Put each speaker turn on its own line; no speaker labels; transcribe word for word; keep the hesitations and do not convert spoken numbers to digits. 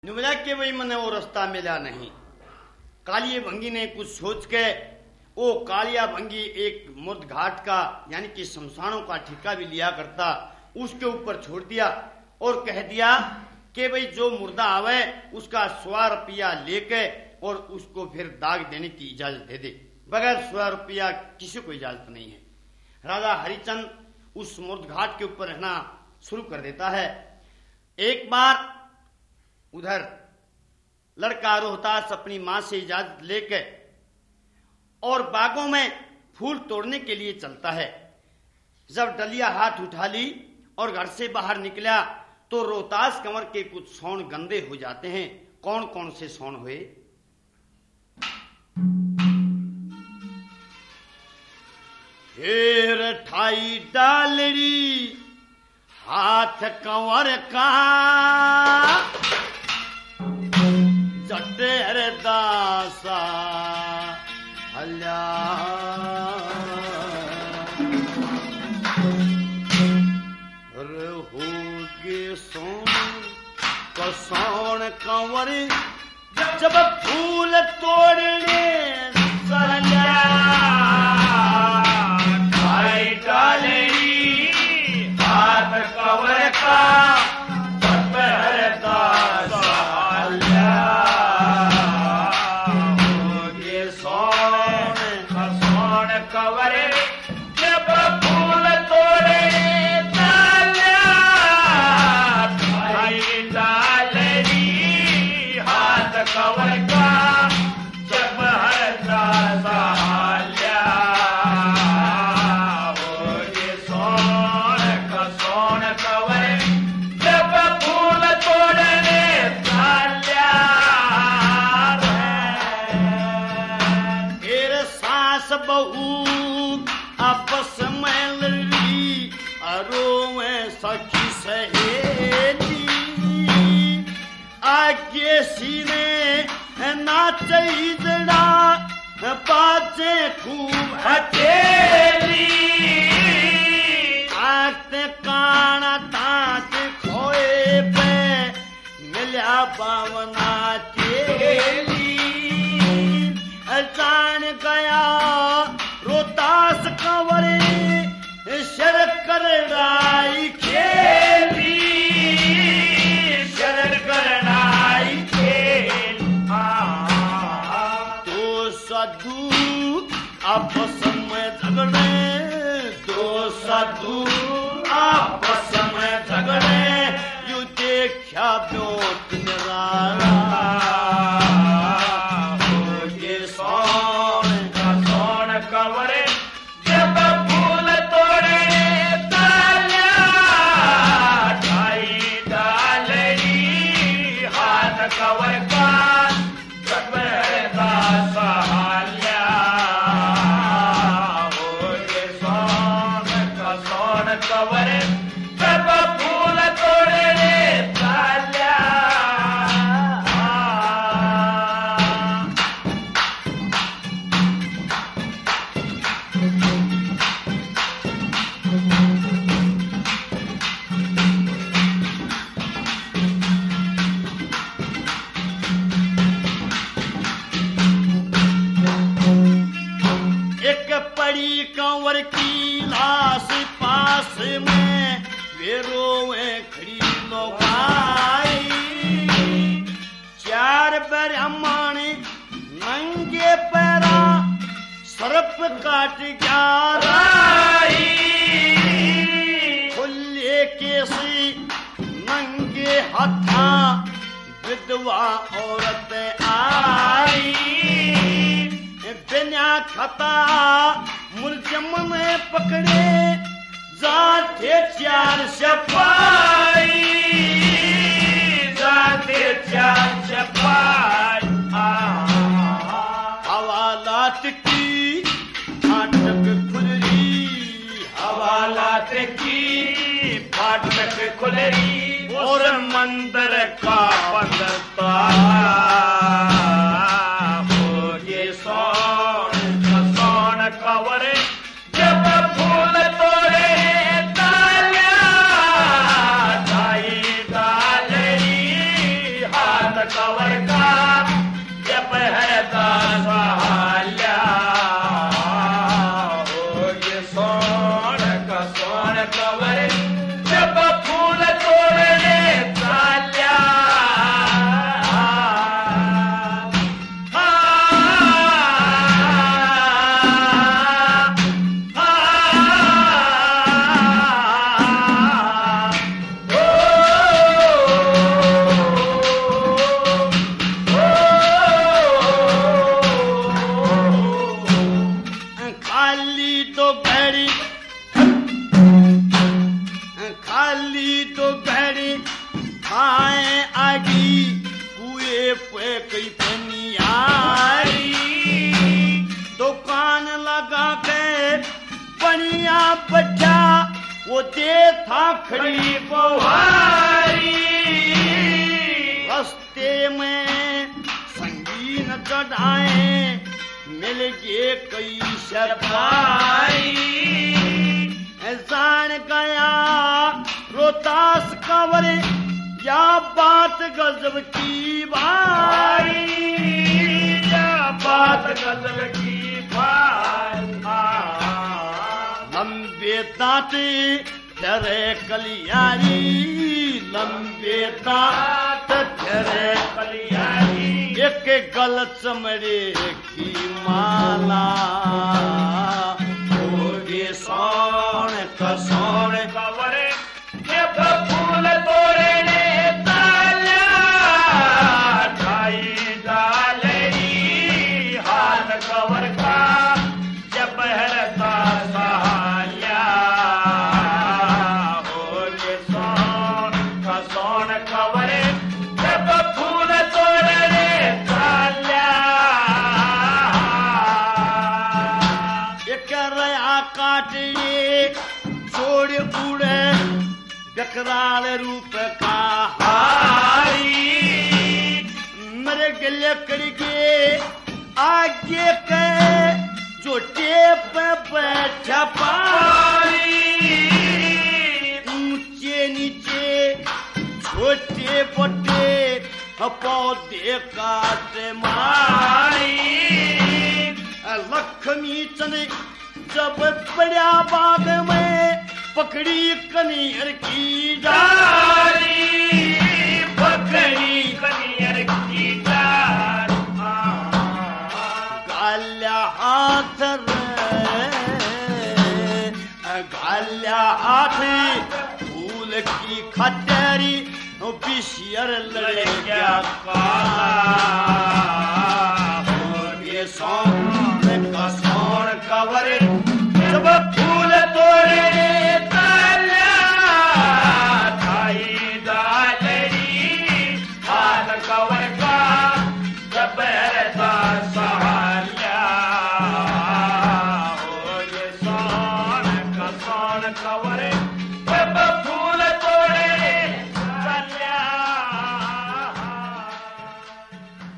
नुमला के वही मने वो रास्ता मिला नहीं। कालिया भंगी ने कुछ सोच के वो कालिया भंगी एक मुर्द घाट का यानी कि शमशानों का ठिका भी लिया करता, उसके ऊपर छोड़ दिया और कह दिया कि भाई जो मुर्दा आवे उसका सौ रुपया लेके और उसको फिर दाग देने की इजाजत दे दे। बगैर सौ रुपया किसी को इजाजत नहीं है। राजा हरिचंद उस मुर्द घाट के ऊपर रहना शुरू कर देता है। एक बार उधर लड़का रोहतास अपनी मां से इजाजत लेके और बागों में फूल तोड़ने के लिए चलता है। जब डलिया हाथ उठा ली और घर से बाहर निकला तो रोहतास कंवर के कुछ सौण गंदे हो जाते हैं। कौन कौन से सौण हुए? हेर ठाई डालरी हाथ कंवर का जटेर दासा हल्या होगे सोन कसौन कंवर जब फूल तोड़ने सल्या ठाई डालरी हाथ कंवर का जटेर दासा आपस में लड़ी अरो में सखी सहेली आगे सीने नाचे जड़ा बाजे खूब हथेली आते काना ताज खोए पे मिला बावना चेली जान गया रोहतास कंवरे शर करनाई खेली शर करनाई खेल तो साधु आपस में झगड़े दो साधु आपस में झगड़े यू देखा ब्योत निराला कंवर की लाश पास में वेरो में खड़ी लोगाई चार ब्राह्मण नंगे पैरा सर्प काट ग्यारह खुले केसी नंगे हथा विधवा औरत आई बिना खता मुलजम में पकड़े जाते चार सफाई जाते चार सफाई हवालात की फाटक खुली हवालात की फाटक खुली और मंदिर का बंदता कंवर जब फूल तोड़े तालिया ढाई डालरी हाथ
कवर का जब है सहाल्या हो ये सोन का सोन कवर जब फूल तोड़ने चाल्या
बच्चा वो दे था खड़ी बुहारी रास्ते में संगीन चढ़ाए मिल गए कई सरकारी जान गया रोहतास कंवर या बात गजब की भाई या बात गजब की भाई लंबे दांते तेरे कलियारी लंबे दांत तेरे कलियारी एक गल चमड़े की माला ओगे सोन का सोन कवरे जब फूल तोड़ने ताला ढाई डालरी हाथ कवर का जब हरता कराल रूप का हारी मेरे गले कड़के आगे के जो टेप बैठा पारी ऊंचे नीचे छोटे बड़े पौधे काट मारी लक्ष्मी चने जब बड़ा बाग में पकड़ी कनियर की डाली पकड़ी कनियर की डाली गाल्या हाथ गाल्या हाथ फूल की खटेरी बिशियर लड़े क्या ये सोन का सोन कवर जब फूल तोड़े
कवर